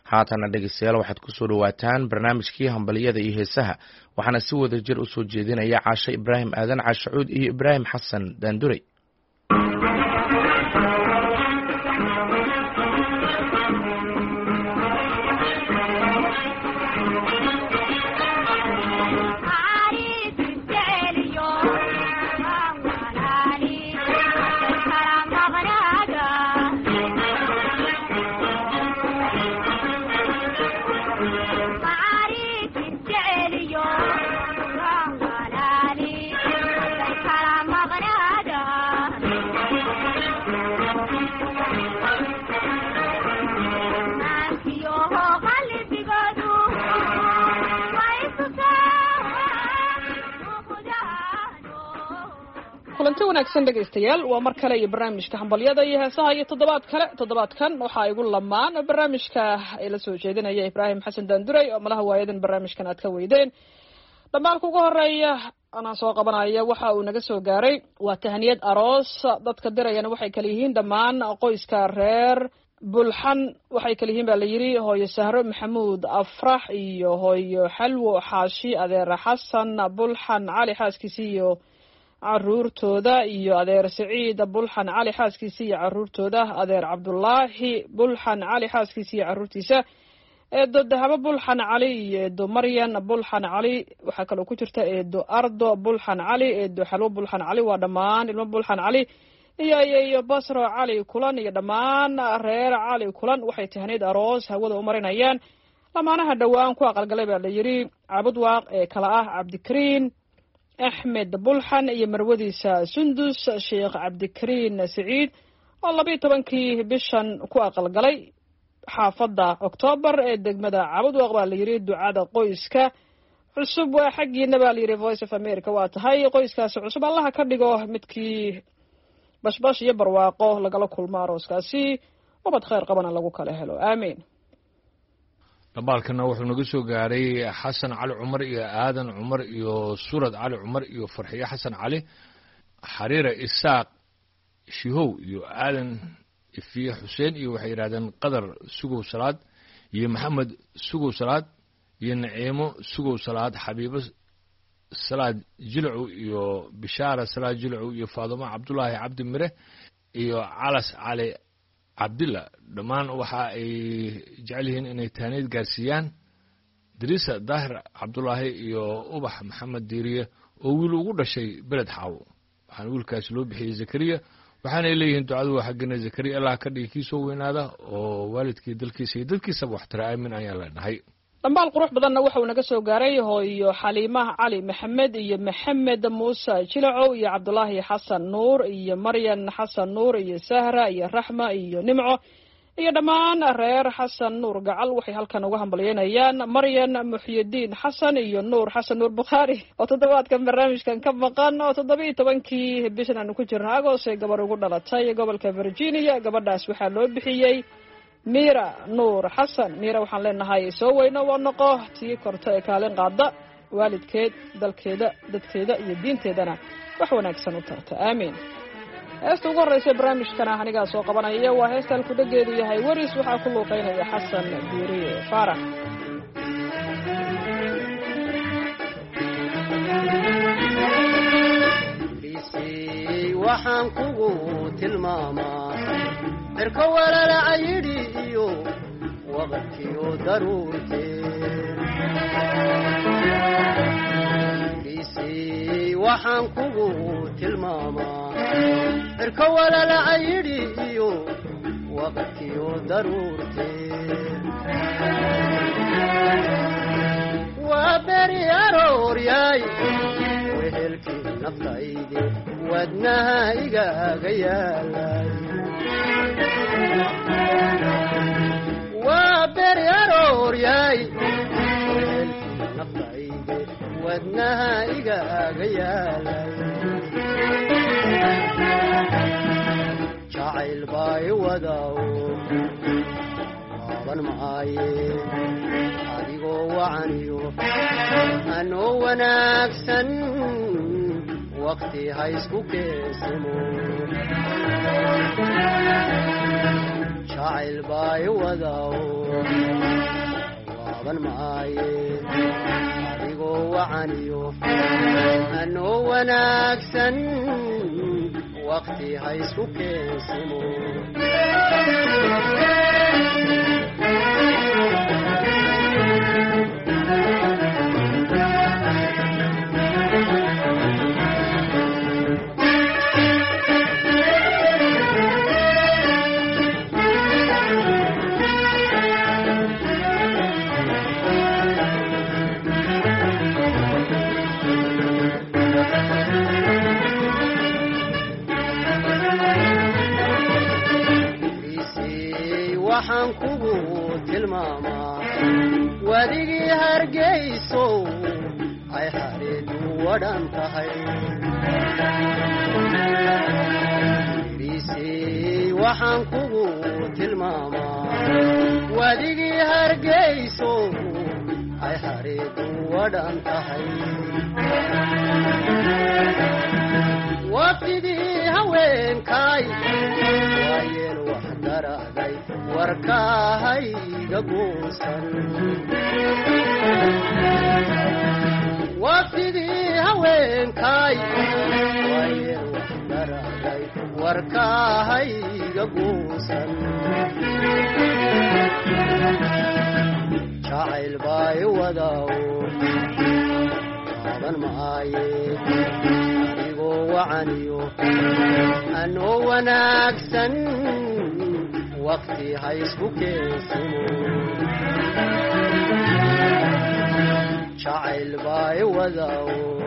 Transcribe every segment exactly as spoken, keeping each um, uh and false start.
haatana dhegeystayaal waxaad ku soo dhawaataan barnaamijkii hambaliyada iyo heesaha waxaana si wada jir u soo jeedinaya Caashe Ibraahim Aadan Caashacuud iyo Ibraahim Xasan Daanduray. kulanti wanaagsan dhegaystayaal waa mar kale iyo barnaamijka hambalyada iyo heesaha iyo toddobaad kale toddobaadkan waxaa igu lamaan barnaamijka ay la soo jeedinaya Ibraahim Xasan Daanduray oo malaha waayadan barnaamijkan aad ka weydeen dhammaan ugu horeeya ana soo qabanaya waxa uu naga soo gaaray waa tahniyad aroos dadka dirayana waxay kala yihiin dhammaan qoyska reer bulxan waxay kala yihiin baa la yiri hooyo Sahro Maxamuud Afrax iyo hooyo Xalwo Xaashi adeer Xasan Bulxan Cali xaaskiisa iyo caruurtooda iyo adeer Saciid Bulxan Cali xaaskiisa iyo caruurtooda adeer Cabdullaahi Bulxan Cali xaaskiisa iyo caruurtiisa eedo Dahabo Bulxan Cali iyo eedo Maryan Bulxan Cali waxa kale ku jirta eedo Ardo Bulxan Cali eedo Xalwo Bulxan Cali waa dhammaan ilmo Bulxan Cali iyo iyo Basro Cali kulan iyo dhammaan reer Cali kulan waxay tahniyad aroos hawada u marinayaan lamaanaha dhawaan ku aqalgalay baa la yiri Cabud Waaq ee kala ah Cabdikariin Axmed Bulxan iyo marwadiisa Sundus Sheekh Cabdikariin Saciid oo laba iyo tobankii bishan ku aqalgalay xaafada October ee degmada Cabud Waaq baa la yiri ducada qoyska cusub waa xaqiina baa la yiri Voice of America waa tahay qoyskaas cusub Allah ka dhigo midkii bashbash iyo barwaaqo lagala kulmo arooskaasi wabad khayr qabana lagu kala helo aamin. dabaalkana wuxuu naga soo gaaray Xasan Cali Cumar iyo Aadan Cumar iyo Surad Cali Cumar iyo Farxiye Xasan Cali Xariira Isaaq Shihow iyo Aadan Ifiye Xuseen iyo waxay yiraahdeen Qadar Sugow Salaad iyo Maxamed Sugow Salaad iyo Naciimo Sugow Salaad Xabiibo Salaad Jilcu iyo Bishaara Salaad Jilcu iyo Faaduma Cabdullaahi Cabdi Mire iyo Calas Cali Cabdilla dhamaan waxa ay jecel yihiin inay taanid gaarsiiyaan Dirisa Daahir Cabdullaahi iyo Ubax Maxamed Diiriye oo wiil ugu dhashay beled Xaawo waxaan wiilkaas loo bixiyay Zakariya waxaana ay leeyihiin ducadu waa xagina Zakariya Allah ka dhigi kiisoo weynaada oo waalidkii dalkiisa iyo dadkiisa wax tara aamin ayaan leenahay. dhambaal qurux badanna waxa uu naga soo gaaray hooyo Xaliima Cali Maxamed iyo Maxamed Muuse Jilacow iyo Cabdullaahi Xasan Nuur iyo Maryan Xasan Nuur iyo Sahra iyo Raxma iyo Nimco iyo dhammaan reer Xasan Nuur gacal waxay halkan uga hambalyeynayaan Maryan Muxyidiin Xasan iyo Nuur Xasan Nuur Bukhari oo toddobaadkan barnaamijkan ka maqan oo toddoba iyo tobankii bishan aan ku jirno Agost ee gabar ugu dhalatay gobolka Virginia gabadhaas waxa loo bixiyay Mira Nuur Xasan Mira waxaan leenahay soo weyno waa noqo tii korto ee kaalin qaada waalidkeed dalkeeda dadkeeda iyo diinteedana wax wanaagsan u tarta aamin. heesta ugu horeysa barnaamijkana aniga soo qabanaya waa heesta ku dhageedu yahay waris waxa ku luuqeynaya Xasan Diiriye Faarax. waxaan kugu tilmaamaa irka walaala ayidhi iyo waqtiyo daruurtee waxaan kugu tilmaamaa irka walaala ayidhi iyo waqtiyo daruurtee waa beri arooryaay wehelkii naftayde wadnaha igaaga yaalay waa beri arooryaay wehelkii naftayde wadnaha igaaga yaalay jacayl bay wadaw waaban maaye adigoo wacaniyo anoo wanaagsan waqti ha isku keesimo jacayl bay wadaw taaban maaye adigoo wacaniyo anoo wanaagsan waqti ha isku keensimo waxaan kugu tilmaamaa wadigii hargeyso ay xareedu wadhan tahay iriisey waxaan kugu tilmaamaa wadigii hargeyso ay xareedu wadhan tahay waqtigii haweenkay waayeel wax daraaday warkaahayga goosan waqtigii haweenkay waayeel wax daraaday warkaahayga goosan jacayl baay wadaw taaban maaye adigoo wacaniyo anoo wanaagsan waqti ha isku keensimo jacayl baay wadaw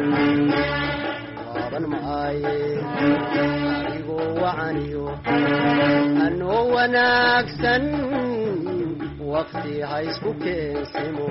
taaban maaye adigoo wacaniyo anoo wanaagsan waqti ha isku keensimo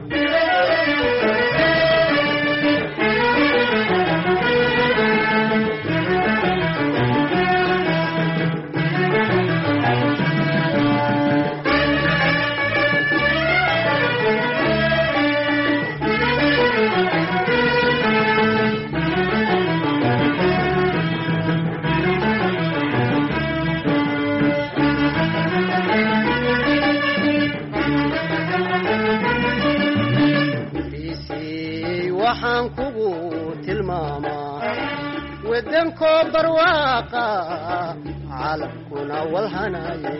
waxaan kugu tilmaamaa wadankoo barwaaqa caalamkuna walhanaye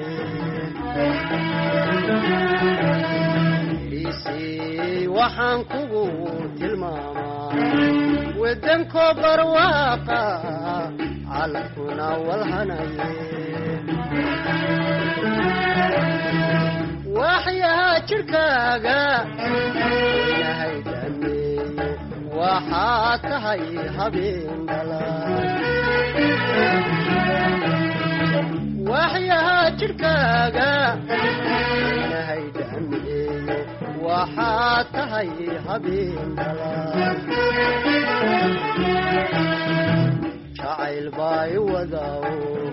iriisey waxaan kugu tilmaamaa wadankoo barwaaqa caalamkuna walhanaye waxyaha jirkaaga inahay dhameeyo waxaa tahay habeen dhalaan waxyaha jirkaaga inahay dhameeyo waxaa tahay habeen dhalaan jacayl baay wadaw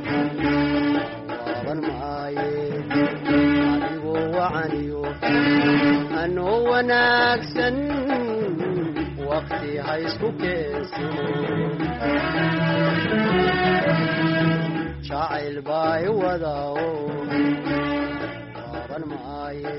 waaban maaye adigoo wacaniyo anoo wanaagsan waqti ha isku keensimo jacayl baay wadaw waaban maaye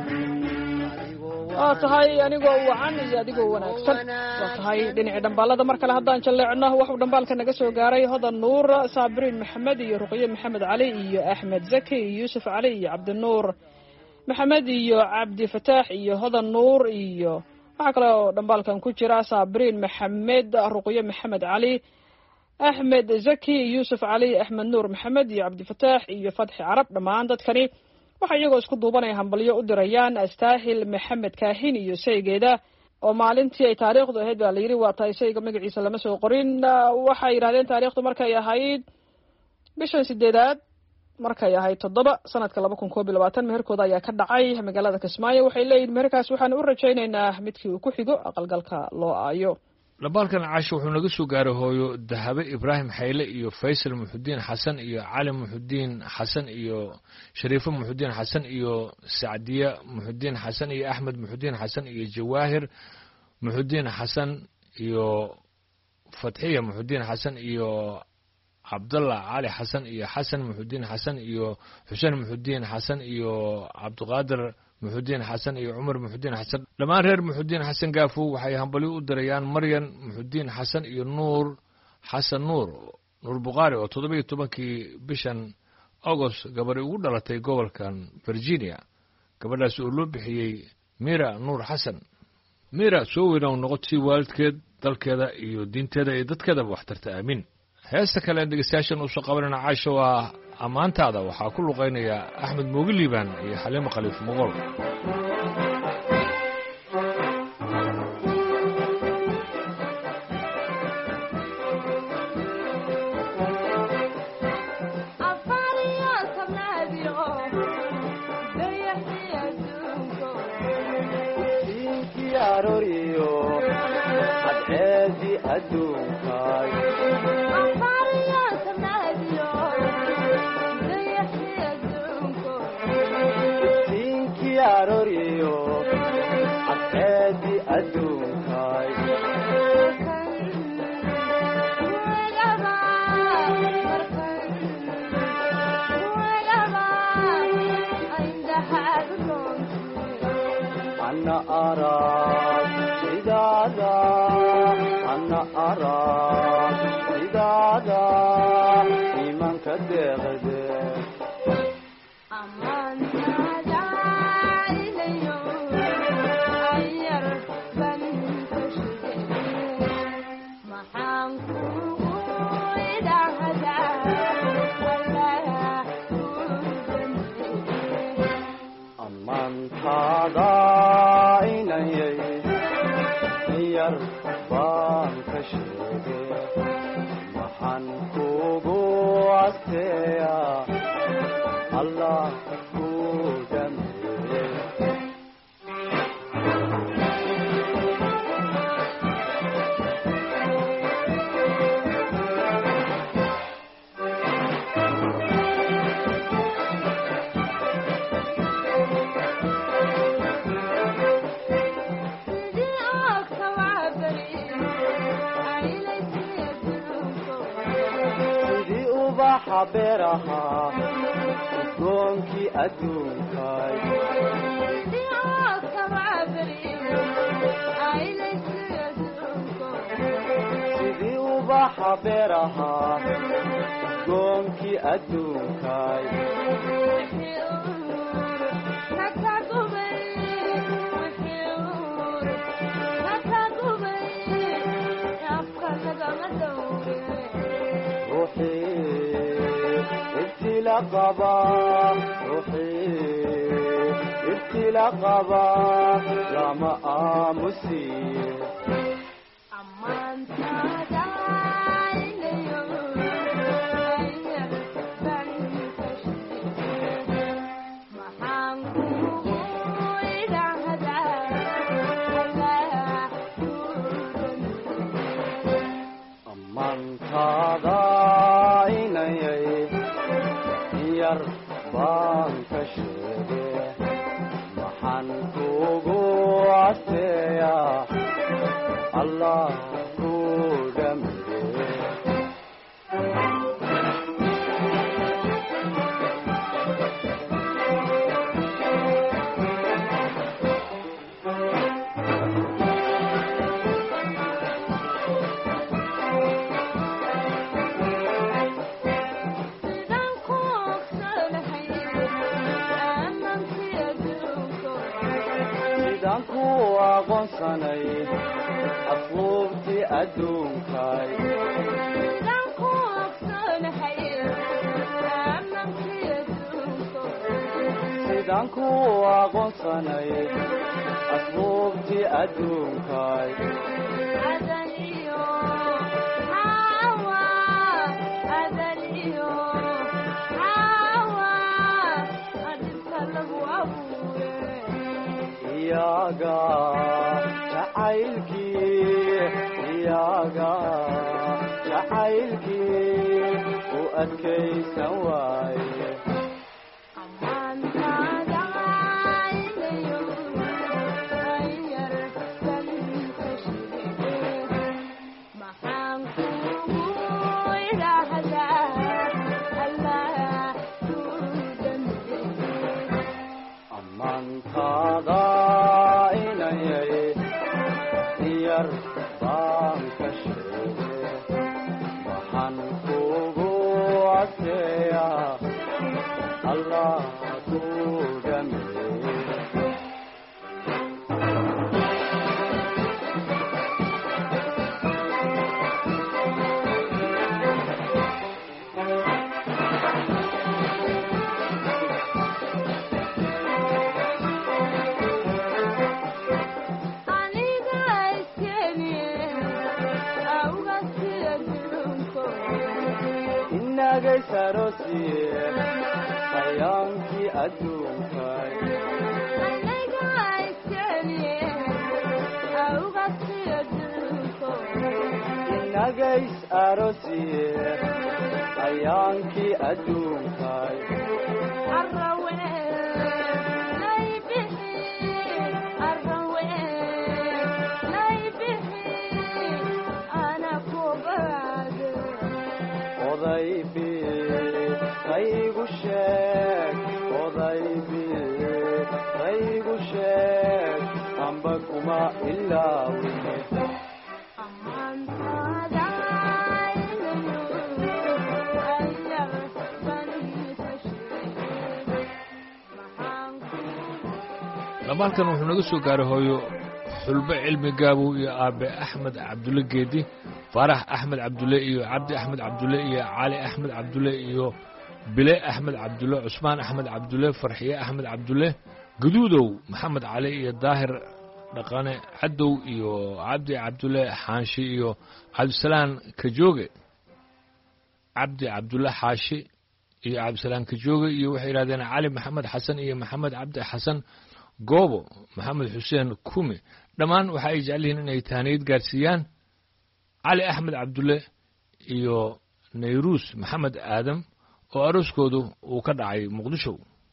waa tahay anigoo wacan iyo adigoo wanaagsan waa tahay dhinacii dhambaalada mar kale haddaan jalleecno waxuu dhambaalka naga soo gaaray hodan nuur saabiriin maxamed iyo ruqye maxamed cali iyo axmed zaki iyo yuusuf cali iyo cabdinuur maxamed iyo cabdi fataax iyo hodan nuur iyo waxaa kale oo dhambaalkan ku jira saabiriin maxamed ruqye maxamed cali axmed zaki yuusuf cali axmed nuur maxamed iyo cabdifataax iyo fatxi carab dhammaan dadkani waxaa iyagoo isku duubanaya hambalyo u dirayaan astaahil maxamed kaahin iyo saygeeda oo maalintii ay taariikhdu ahayd baa layidhi waa tahay sayga magaciisa lama soo qorin waxay yidhahdeen taariikhdu markay ahayd bishan sideedaad markay ahayd toddoba sanadka laba kun koob iyo labaatan meherkooda ayaa ka dhacay magaalada kismaayo waxay leeyihin meherkaas waxaan u rajaynaynaa midkii uu ku xigo aqalgalka loo aayo dhambaalkan caasho wuxuu naga soo gaaray hooyo dahabe ibraahim xayle iyo faysal muxudiin xasan iyo cali muxudiin xasan iyo shariifo muxudiin xasan iyo sacdiya muxudiin xasan iyo axmed muxudiin xasan iyo jawaahir muxudiin xasan iyo fatxiya muxudiin xasan iyo cabdallah cali xasan iyo xasan muxudiin xasan iyo xuseen muxudiin xasan iyo cabdiqaadir muxudiin xasan iyo cumar muxudiin xasan dhammaan reer muxudiin xasan gaafow waxay hambalyo u dirayaan maryan muxudiin xasan iyo nuur xasan nuur nuur bukhaari oo toddoba iyo tobankii bishan agost gabadhi ugu dhalatay gobolkan virginia gabadhaas oo loo bixiyey mira nuur xasan mira soo weyna u noqotii waalidkeed dalkeeda iyo diinteeda iyo dadkeedaba waxtarta aamin heesta kale aan dhegeystayaashan usoo qabanayna caasho waa ammaantaada waxaa ku luqaynaya axmed moogi liibaan iyo xaliimo khaliif moqol أنا أراك إذا أنا أراك إذا إيمان كدغد أمان هذا إليو أير بن تشد محنكو إذا هذا ولا أمان هذا baan ka sheegay waxaan kugu asteeya allah ku dhameeyey xaberaha goonkii adduunkay sidii ubaxa beeraha goonkii adduunkay قبا روحي ابتلى قبا لا ما امسي امان تدايني غير بني تشتي ما حنقول اذا هذا امان تدايني baan ka sheegay waxaan kugu asteeya allah ku dhameeyey aqoonsanay asluubtii adduunkay sidaan ku aqoonsanay asluubtii adduunkay iyaga jacaylkii iyaga jacaylkii u adkaysan waaye ammaanka yar baan ka sheege waxaan kugu adkeeyaa allah ku dhameeye inagaysaroosiye hayaankii adduunkay inagays aroosiye hayaankii adduunkay odaybi qaygu sheeg odaybi qaygu sheeg amba kuma ilaawine dhamaalkan wuxuu naga soo gaaray hooyo xulbe cilmi gaabow iyo aabe axmed cabdulle geedi faarax axmed cabdulle iyo cabdi axmed cabdulle iyo cali axmed cabdulle iyo bile axmed cabdulle cusmaan axmed cabdulle farxiye axmed cabdulle guduudow maxamed cali iyo daahir dhaqane cadow iyo cabdi cabdulle xaanshi iyo cabdisalaan kajooge cabdi cabdulle xaashi iyo cabdisalaan kajooge iyo waxay yidhahdeen cali maxamed xasan iyo maxamed cabdi xasan goobo maxamed xuseen kume dhammaan waxa ay jecel yihiin inay tahniyad gaarsiiyaan cali axmed cabdulle iyo nayruus maxamed aadam oo arooskoodu uu ka dhacay muqdisho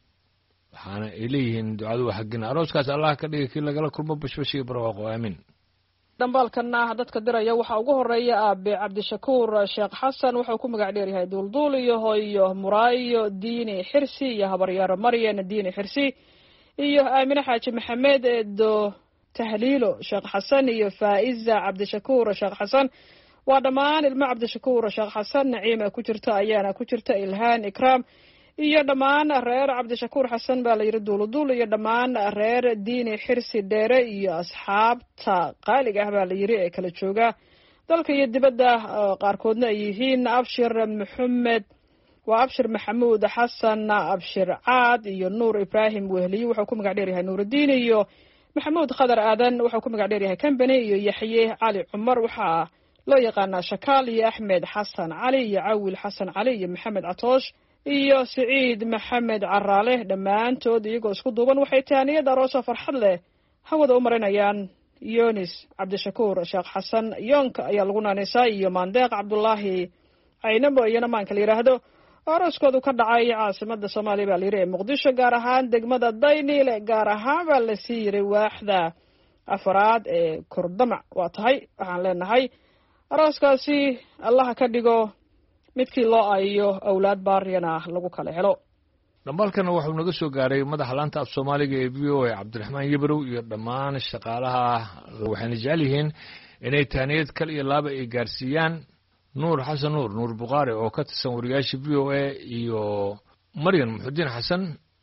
waxaana ay leeyihiin ducadu waa xaggina arooskaas allah ka dhigay kii lagala kulmo bashbash iyo barwaaqo aamin dhambaalkana dadka diraya waxaa ugu horeeya aabe cabdishakuur sheekh xasan wuxuu ku magac dheer yahay duulduul iyo hooyo muraayo diini xirsi iyo habaryaaro maryan diini xirsi iyo aamine xaaji maxamed eedo tahliilo sheekh xasan iyo faa'iza cabdishakuur sheekh xasan waa dhammaan ilmo cabdishakuur sheekh xasan naciima ku jirta ayaana ku jirta ilhaan ikraam iyo dhammaan reer cabdishakuur xasan baa la yidhi duuluduul iyo dhammaan reer diini xirsi dheere iyo asxaabta qaaliga ah baa la yidhi ee kala jooga dalka iyo dibadda qaarkoodna ay yihiin abshir maxamed waa abshir maxamuud xasan abshir caad iyo nuur ibraahim wehliye wuxuu ku magac dheer yahay nuurudiin iyo maxamuud khadar aadan wuxuu ku magac dheer yahay kambani iyo yaxye cali cumar waxaa loo yaqaanaa shakaal iyo axmed xasan cali iyo cawil xasan cali iyo maxamed catoosh iyo siciid maxamed caraale dhammaantood iyagoo isku duuban waxay tahaniyad aroosoo farxad leh hawada u marinayaan yonis cabdishakuur sheekh xasan yoonka ayaa lagu naanaysaa iyo maandeeq cabdulaahi caynabo iyona maanka la yidhaahdo arooskoodu ka dhacay caasimada soomaaliya baa layidhi ee muqdisho gaar ahaan degmada dayniile gaar ahaan baa lasii yiray waaxda afaraad ee kordamac waa tahay waxaan leenahay arooskaasi allaha ka dhigo midkii loo ayiyo awlaad baariyana lagu kala helo dhambaalkana wuxuu naga soo gaaray madaxa laanta af soomaaliga ee v o a cabdiraxmaan yabrow iyo dhammaan shaqaalaha waxayna jecel yihiin inay tahniyad kal iyo laaba ay gaarsiiyaan nuur xasan nuur nuur bukhaari oo ka tirsan wariyaasha v o a iyo maryan muxudiin xasan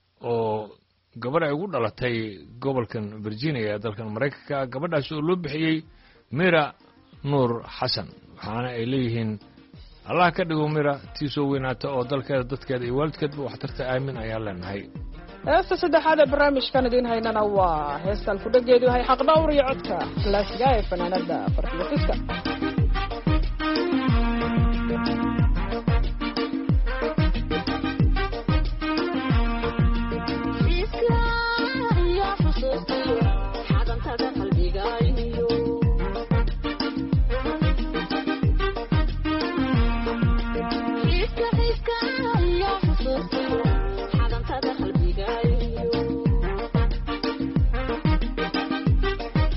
oo gabarh ay ugu dhalatay gobolkan virginia ee dalkan maraykanka gabadhaas oo loo bixiyey mira nuur xasan waxaana ay leeyihiin allah ka dhigo mira tii soo weynaata oo dalkeeda dadkeeda iyo waalidkeedba waxtarta aamin ayaan leenahay heesta saddexaad ee barnaamijkan idiin haynana waa heesta alkudhageedu yahay xaq dhawr iyo codka klaasiga ee fanaanada farxiyo fiska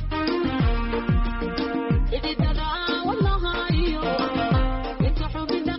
If it doesn't, I will not hire you.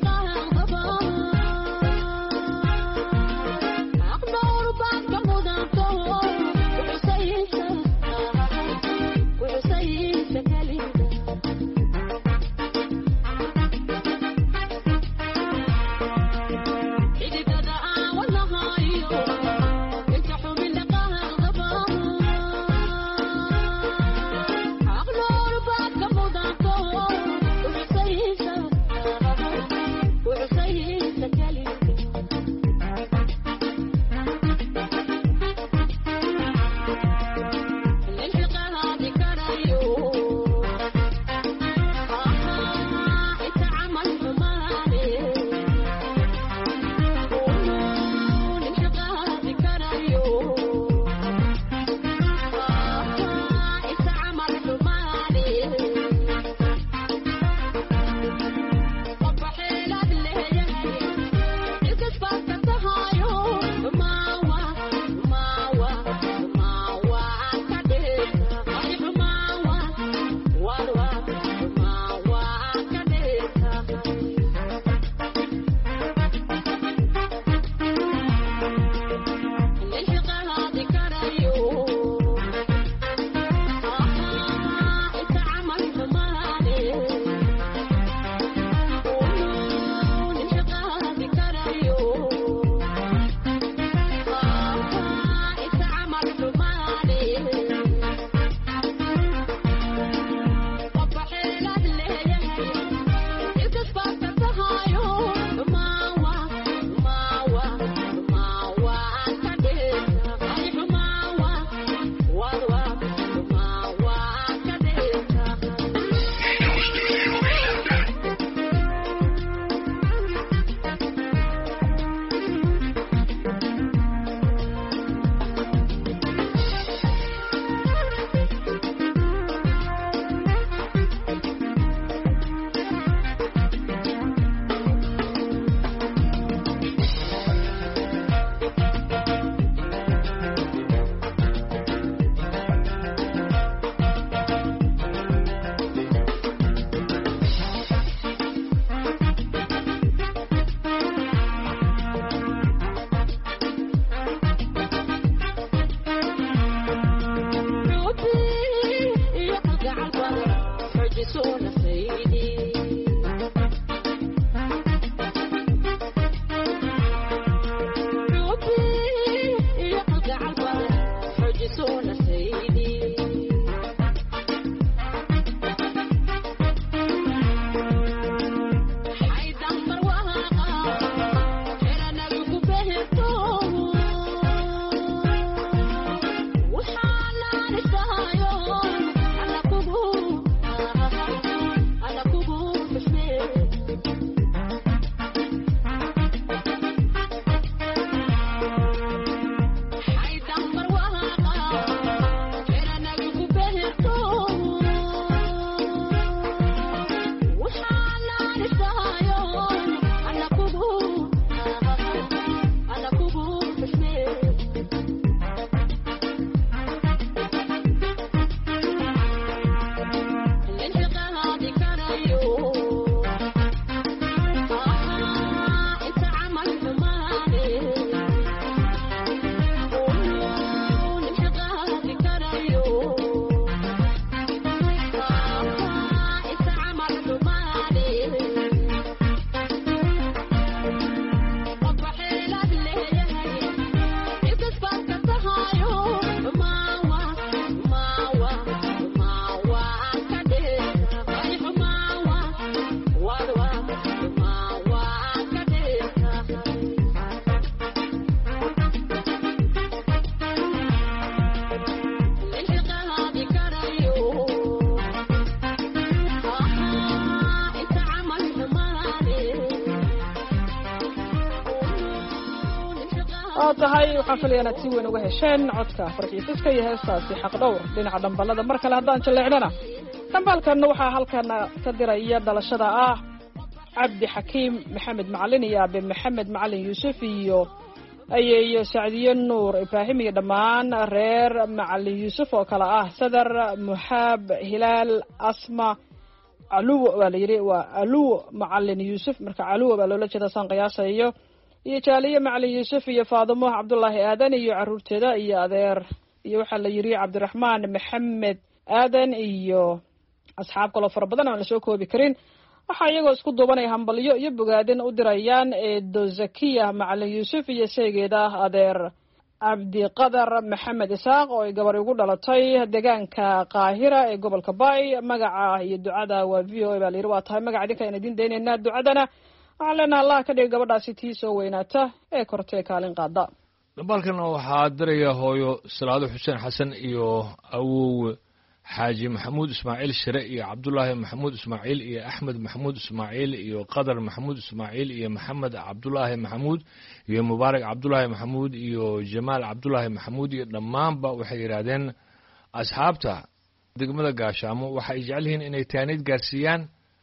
waa tahay waxaan filaya inaad si weyn uga hesheen codka farxiyo fiska iyo heestaasi xaqdhowr dhinaca dhambalada mar kale haddaan jaleecnana dhambaalkanna waxaa halkan ka diraya dhalashada ah cabdi xakiim maxamed macalin iyo aabe maxamed macalin yuusuf iyo ayeeyo sacdiye nuur ibraahim iyo dhammaan reer macalin yuusuf oo kale ah sadar muxaab hilaal asma caluwo waa la yidhi waa aluwo macalin yuusuf marka caluwo baa loola jeeda saan qiyaasayo iyo jaaliye macalin yuusuf iyo faadimo cabdullaahi aadan iyo caruurteeda iyo adeer iyo waxaa la yidhi cabdiraxmaan maxamed aadan iyo asxaab kaloo fara badan aan la soo koobi karin waxaa iyagoo isku duubanaya hambalyo iyo bogaadin u dirayaan eedo zakiya macalin yuusuf iyo seegeeda adeer cabdiqadar maxamed isaaq oo ay gabar ugu dhalatay deegaanka qaahira ee gobolka bay magaca iyo ducada waa v o a baa la yidhi waa tahay magaca idinka aan idiin daynaynaa ducadana waxaan leenaha allah ka dhiga gabadhaasi tii soo weynaata ee kortee kaalin qaada dhambaalkan waxaa diraya hooyo salaado xuseen xasan iyo awow xaaji maxamuud ismaaciil shire iyo cabdulaahi maxamuud ismaaciil iyo axmed maxamuud ismaaciil iyo qadar maxamuud ismaaciil iyo maxamed cabdulaahi maxamuud iyo mubaarak cabdulaahi maxamuud iyo jamaal cabdulaahi maxamuud iyo dhammaanba waxay yidhaahdeen asxaabta degmada gaashaamo waxay jecel yihiin inay taaniid gaarsiiyaan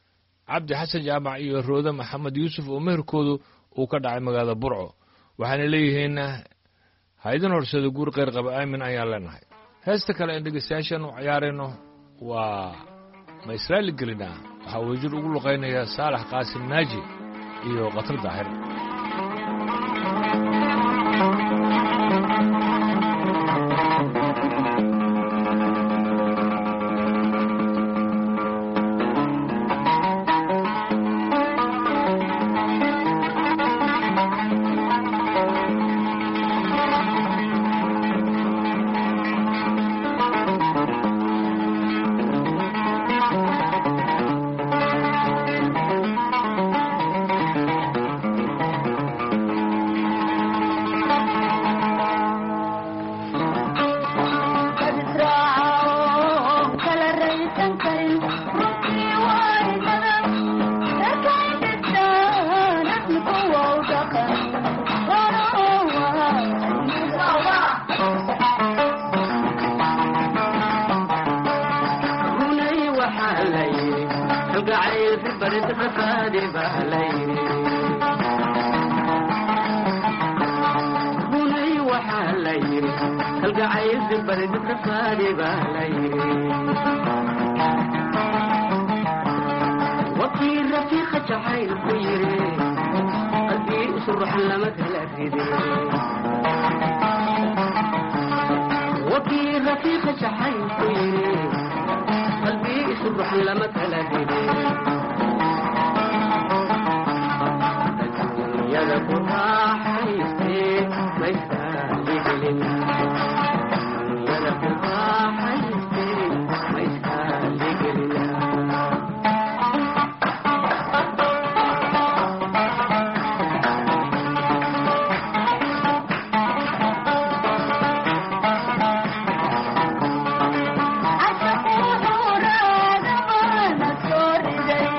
cabdi xasan jaamac iyo roode maxamed yuusuf oo meherkoodu uu ka dhacay magaalada burco waxaana leeyihiin ha idin horsada guur kheyr qaba aamin ayaan leenahay heesta kale aan dhegeystayaashan u ciyaarayno waa ma israaili gelinaa waxaa wejir ugu luqaynaya saalax qaasim naaji iyo qatar daahir Thank you.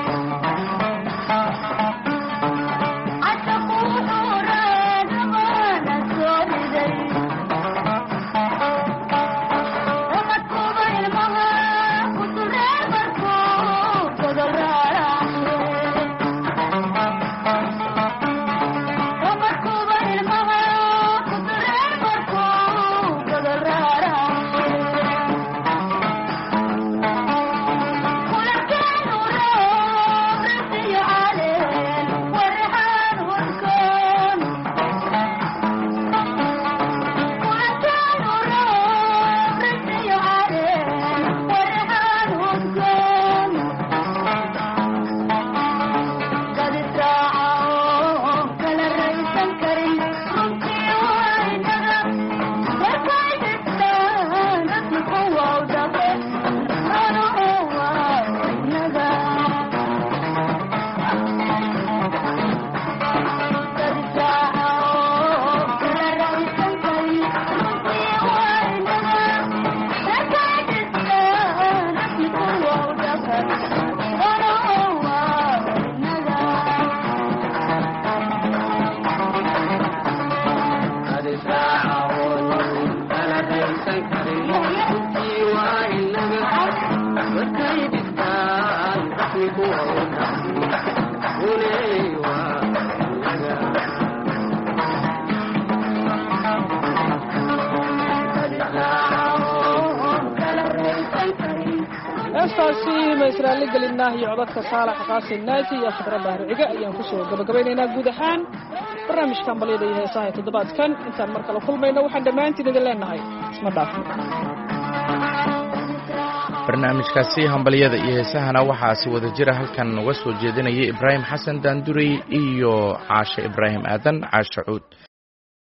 heestaasi ma israaali gelinah iyo codadka saalax qaasin naaji iyo khadra baariciga ayaan kusoo gabagabaynaynaa guud ahaan barnaamijka hambalyada iyo heesaha ee toddobaadkan intaan mar kale kulmayno waxaan dhammaantiin idin leenahay isma dhaafin barnaamijkaasi hambalyada iyo heesahana waxaa si wada jira halkan uga soo jeedinayay ibraahim xasan daandurey iyo caashe ibraahim aadan caashe cuud